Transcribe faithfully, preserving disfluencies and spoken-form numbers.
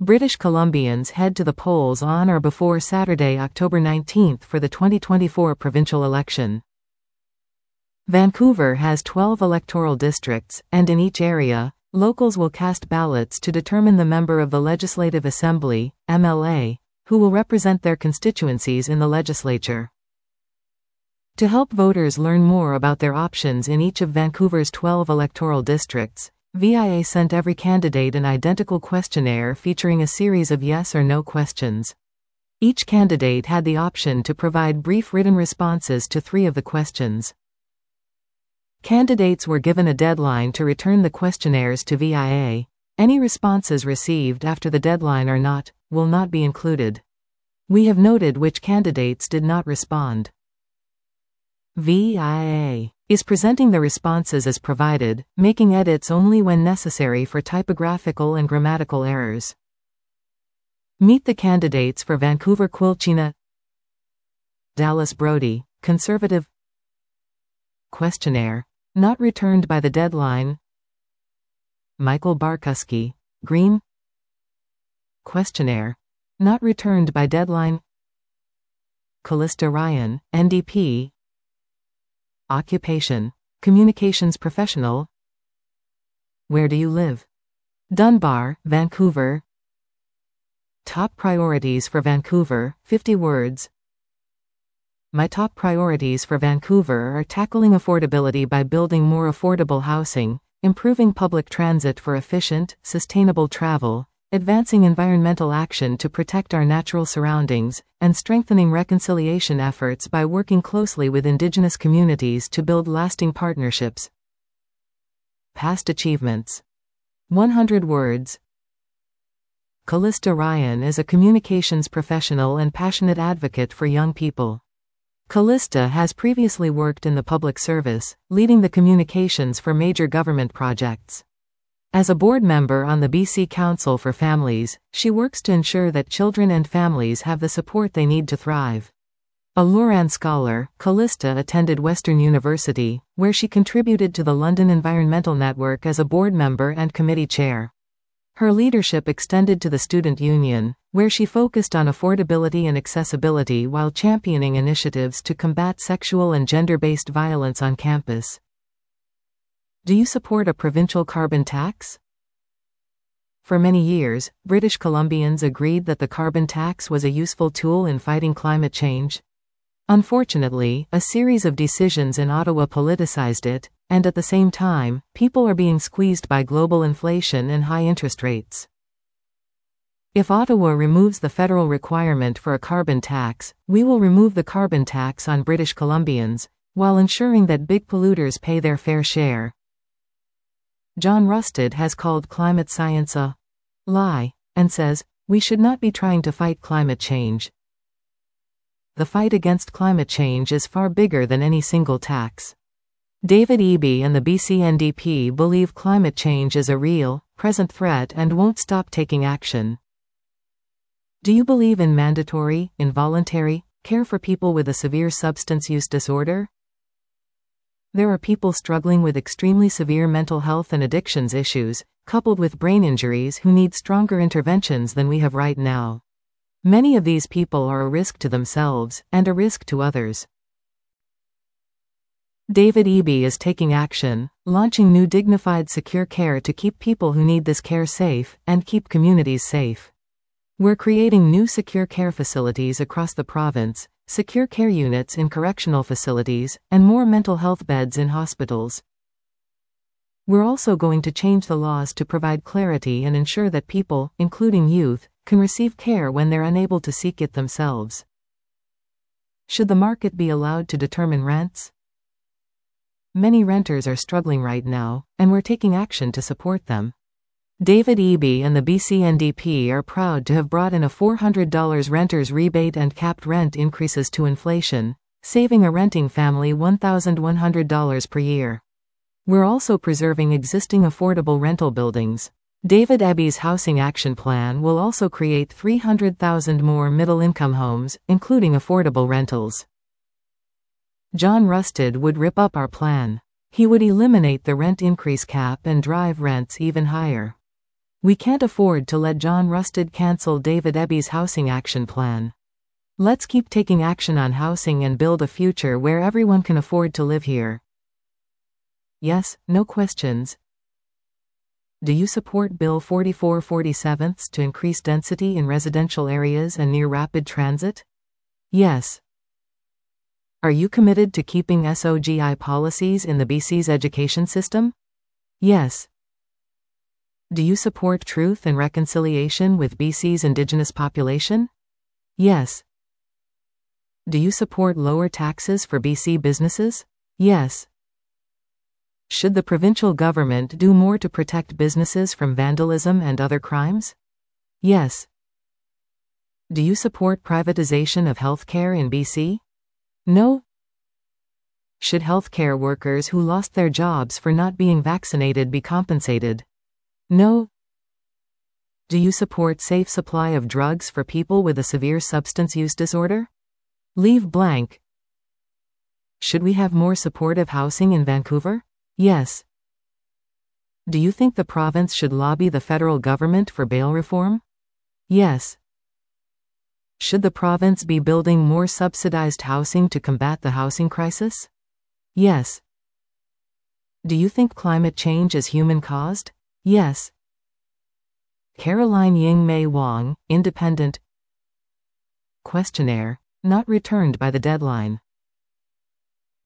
British Columbians head to the polls on or before Saturday, October nineteenth for the twenty twenty-four provincial election. Vancouver has twelve electoral districts, and in each area, locals will cast ballots to determine the member of the Legislative Assembly, M L A, who will represent their constituencies in the legislature. To help voters learn more about their options in each of Vancouver's twelve electoral districts, V I A sent every candidate an identical questionnaire featuring a series of yes or no questions. Each candidate had the option to provide brief written responses to three of the questions. Candidates were given a deadline to return the questionnaires to V I A. Any responses received after the deadline are not, will not be included. We have noted which candidates did not respond. V I A is presenting the responses as provided, making edits only when necessary for typographical and grammatical errors. Meet the candidates for Vancouver Quilchena. Dallas Brody, Conservative. Questionnaire not returned by the deadline. Michael Barkuski, Green. Questionnaire not returned by deadline. Callista Ryan, N D P. Occupation, communications professional. Where do you live? Dunbar, Vancouver. Top priorities for Vancouver, fifty words. My top priorities for Vancouver are tackling affordability by building more affordable housing, improving public transit for efficient, sustainable travel, advancing environmental action to protect our natural surroundings, and strengthening reconciliation efforts by working closely with Indigenous communities to build lasting partnerships. Past achievements. one hundred words. Callista Ryan is a communications professional and passionate advocate for young people. Callista has previously worked in the public service, leading the communications for major government projects. As a board member on the B C Council for Families, she works to ensure that children and families have the support they need to thrive. A Loran scholar, Callista attended Western University, where she contributed to the London Environmental Network as a board member and committee chair. Her leadership extended to the Student Union, where she focused on affordability and accessibility while championing initiatives to combat sexual and gender-based violence on campus. Do you support a provincial carbon tax? For many years, British Columbians agreed that the carbon tax was a useful tool in fighting climate change. Unfortunately, a series of decisions in Ottawa politicized it, and at the same time, people are being squeezed by global inflation and high interest rates. If Ottawa removes the federal requirement for a carbon tax, we will remove the carbon tax on British Columbians, while ensuring that big polluters pay their fair share. John Rusted has called climate science a lie, and says, we should not be trying to fight climate change. The fight against climate change is far bigger than any single tax. David Eby and the B C N D P believe climate change is a real, present threat and won't stop taking action. Do you believe in mandatory, involuntary, care for people with a severe substance use disorder? There are people struggling with extremely severe mental health and addictions issues, coupled with brain injuries, who need stronger interventions than we have right now. Many of these people are a risk to themselves, and a risk to others. David Eby is taking action, launching new dignified secure care to keep people who need this care safe, and keep communities safe. We're creating new secure care facilities across the province, secure care units in correctional facilities, and more mental health beds in hospitals. We're also going to change the laws to provide clarity and ensure that people, including youth, can receive care when they're unable to seek it themselves. Should the market be allowed to determine rents? Many renters are struggling right now, and we're taking action to support them. David Eby and the B C N D P are proud to have brought in a four hundred dollars renters rebate and capped rent increases to inflation, saving a renting family one thousand one hundred dollars per year. We're also preserving existing affordable rental buildings. David Eby's Housing Action Plan will also create three hundred thousand more middle-income homes, including affordable rentals. John Rusted would rip up our plan. He would eliminate the rent increase cap and drive rents even higher. We can't afford to let John Rustad cancel David Eby's housing action plan. Let's keep taking action on housing and build a future where everyone can afford to live here. Yes, no questions. Do you support Bill forty-four forty-seven to increase density in residential areas and near rapid transit? Yes. Are you committed to keeping S O G I policies in the B C's education system? Yes. Do you support truth and reconciliation with B C's Indigenous population? Yes. Do you support lower taxes for B C businesses? Yes. Should the provincial government do more to protect businesses from vandalism and other crimes? Yes. Do you support privatization of healthcare in B C? No. Should healthcare workers who lost their jobs for not being vaccinated be compensated? No. Do you support safe supply of drugs for people with a severe substance use disorder? Leave blank. Should we have more supportive housing in Vancouver? Yes. Do you think the province should lobby the federal government for bail reform? Yes. Should the province be building more subsidized housing to combat the housing crisis? Yes. Do you think climate change is human-caused? Yes. Caroline Ying Mei Wong, Independent. Questionnaire, not returned by the deadline.